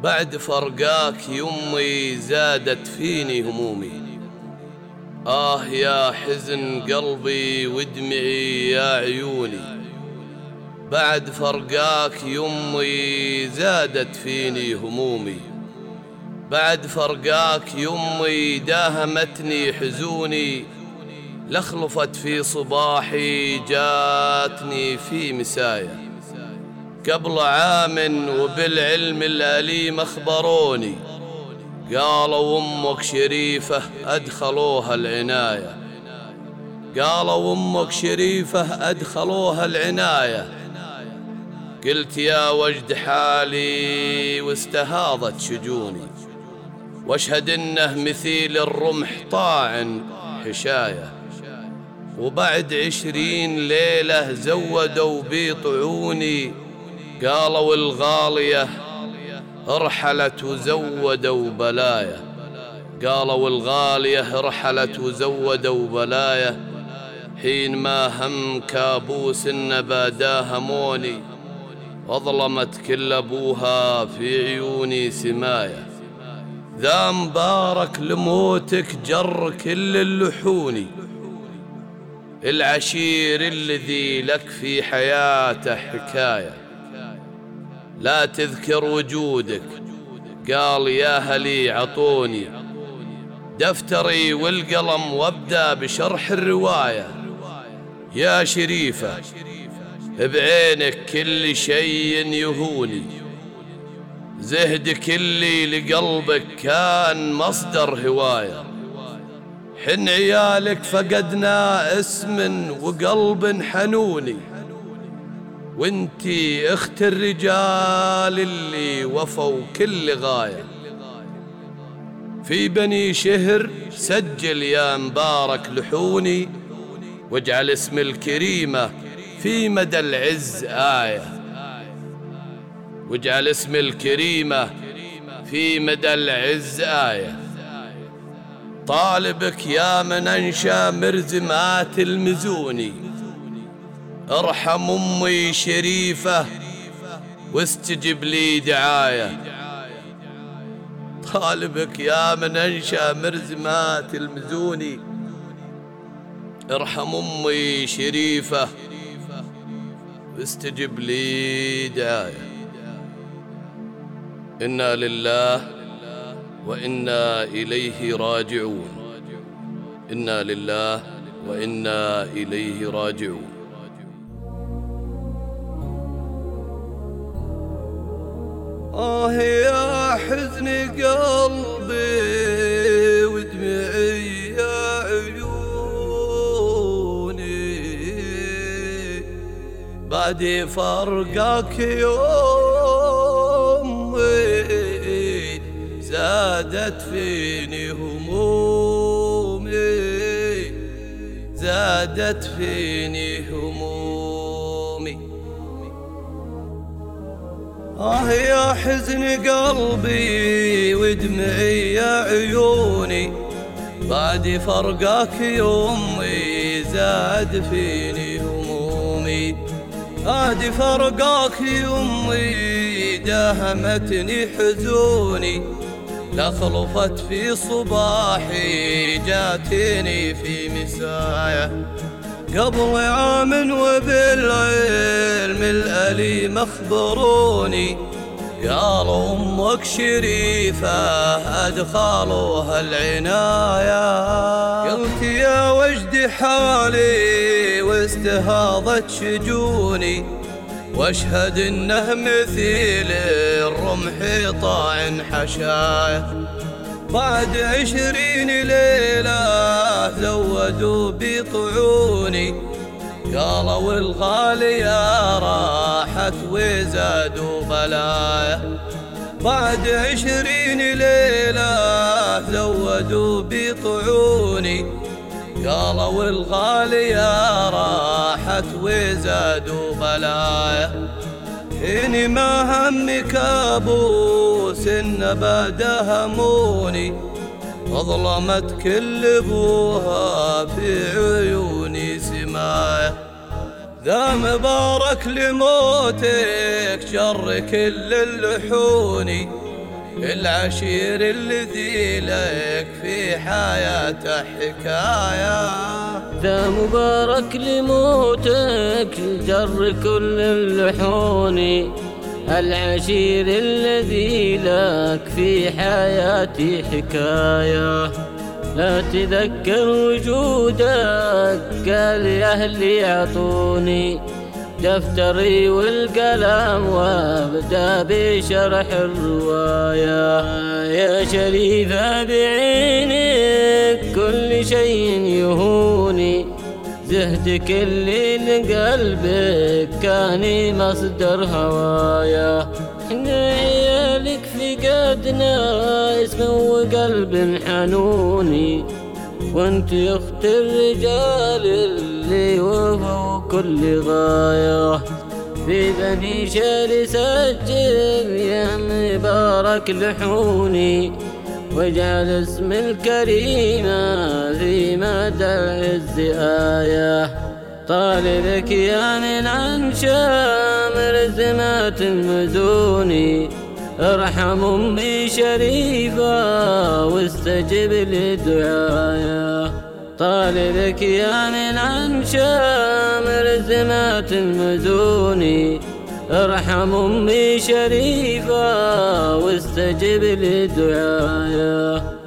بعد فرقاك يمي زادت فيني همومي. يا حزن قلبي ودمعي يا عيوني، بعد فرقاك يمي زادت فيني همومي. بعد فرقاك يمي داهمتني حزوني، لخلفت في صباحي جاتني في مسايا. قبل عام وبالعلم الأليم أخبروني، قالوا أمك شريفة أدخلوها العناية. قالوا أمك شريفة أدخلوها العناية. قلت يا وجد حالي واستهاضت شجوني، واشهد إنه مثيل الرمح طاعن حشاية. وبعد 20 ليلة زودوا بي طعوني، قالوا الغالية ارحلت وزودوا بلايا. قالوا الغالية ارحلت وزودوا بلايا. حين ما هم كابوس النبا داهموني، وظلمت كل أبوها في عيوني سمايا. ذا مبارك لموتك جر كل اللحوني، العشير الذي لك في حياته حكاية. لا تذكر وجودك، قال يا هلي عطوني دفتري والقلم وابدأ بشرح الرواية. يا شريفة بعينك كل شيء يهوني، زهدك اللي لقلبك كان مصدر هواية. حن عيالك فقدنا اسم وقلب حنوني، وانتي اخت الرجال اللي وفوا كل غاية. في بني شهر سجل يا مبارك لحوني، واجعل اسم الكريمة في مدى العز آية. واجعل اسم الكريمة في مدى العز آية. طالبك يا من أنشا مرزمات المزوني، ارحم أمي شريفة واستجب لي دعاية. طالبك يا من أنشا مرزمات المزوني، ارحم أمي شريفة واستجب لي دعاية. إنا لله وإنا إليه راجعون. إنا لله وإنا إليه راجعون. يا حزن قلبي ودمعي يا عيوني، بعد فرقك يومي زادت فيني همومي، زادت فيني همومي. يا حزن قلبي ودمعي يا عيوني، بعد فرقك يومي زاد فيني همومي. بعد فرقك يومي داهمتني حزوني، لخلفت في صباحي جاتني في مسايا. قبل عام وبالعلم الأليم أخبروني، قالوا أمك شريفة أدخلوها العناية. قلت يا وجد حالي واستهاضت شجوني، واشهد إنه مثيل الرمح طاعن حشايا. بعد 20 ليلة زودوا بطعوني، قالوا الغالية راحت وزادوا بلايا. بعد 20 ليلة زودوا بطعوني، قالوا الغالية راحت وزادوا بلايا. إني ما هم كابوس النبا دهموني، وظلمت كل ابوها في عيوني سمايا. ذا مبارك لموتك شر كل اللحوني، العشير الذي لك في حياته حكاية. ذا مبارك لموتك جر كل اللحون، العشير الذي لك في حياتي حكاية. لا تذكر وجودك قال يا أهلي أعطوني دفتري والقلم وابدأ بشرح الرواية. يا شريفة بعينك كل شيء يهوني، زهدك اللي لقلبك كان مصدر هوايا. احنا عيالك فقدنا اسم وقلب حنوني، وانت اخت الرجال اللي وفوا كل غاية. في بني شال سجل يا مبارك لحوني، واجعل اسم الكريمة في مدى العز آية. طالبك يا من عن شام رزمات المزون، ارحم أمي شريفة واستجب لدعايا. طالبك يا من عن شام رزمات المزون، ارحم أمي شريفة واستجب لدعايا.